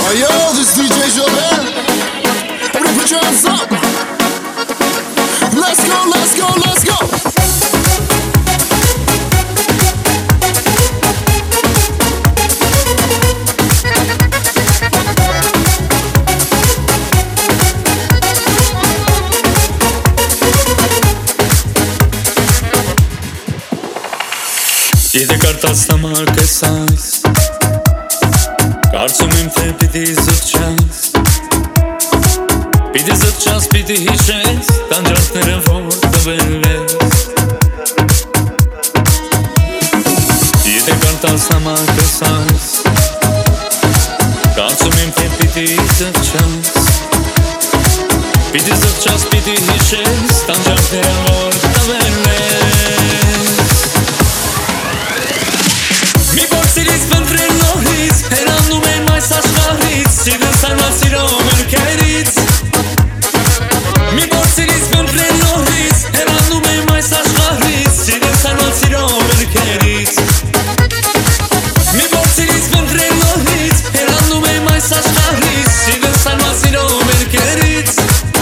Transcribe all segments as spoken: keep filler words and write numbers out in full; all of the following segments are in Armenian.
Hey yo, this D J Joel. Everybody put your hands up. Let's go, let's go, let's go. Եթե կարտաս նամակս այս Կարծում եմ թե պիտի զղջաս Պիտի զղջաս, պիտի հիշես Տանջանքները որ տվել ես Եթե կարտաս նամակս այս Կարծում եմ թե պիտի զղջաս Պիտի զղջաս, պիտի հիշես Տանջանքները որ տվել ես Սիրից վնդրել նորից Հերանում եմ այս աշխարից Սիրս անալ սիրով ելքերից Մի որ սիրից վնդրել նորից Հերանում եմ այս աշխարից Սիրս անալ սիրով ելքերից Մի որ սիրից վնդրել նորից Հերանում եմ այս աշխարից Սիրս անալ սիրով ելքերից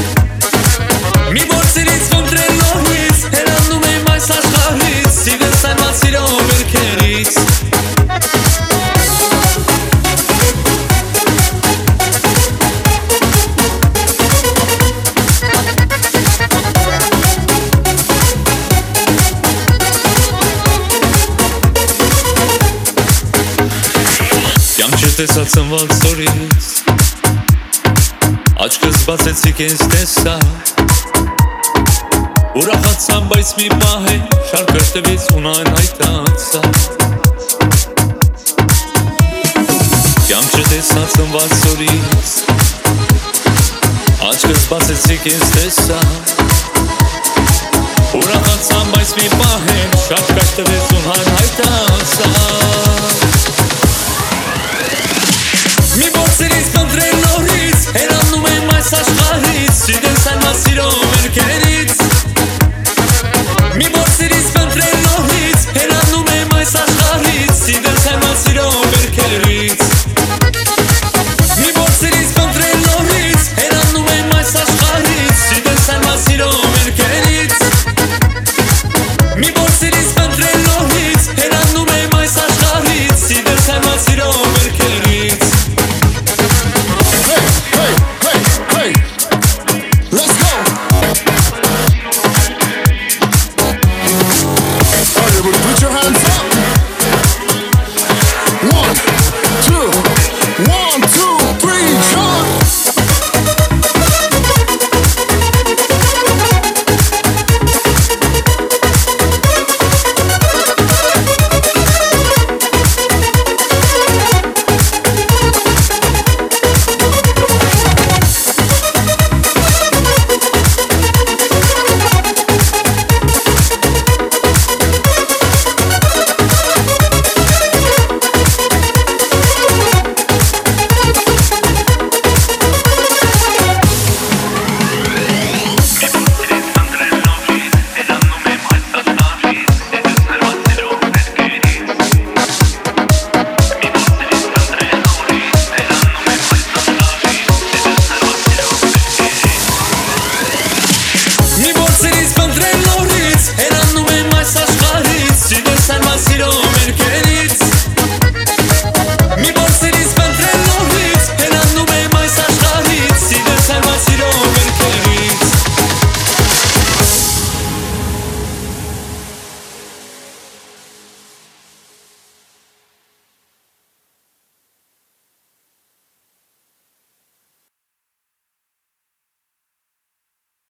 Մի որ սիրից վնդրել նորից Հերանում եմ այս աշխարից Սիրս անալ սիրով ելքերից Տեսած ծնված ծորից Աչքս բացեցի կենս տեսա Ուրախացամ, բայց մի պահ է Շարքր տվեց ունայն հայտացա Կյանք չտեսած ծնված ծորից Աչքս բացեցի կենս տեսա Ուրախացամ, բայց մի պահ է Շարքր տվեց ունայն հայտացա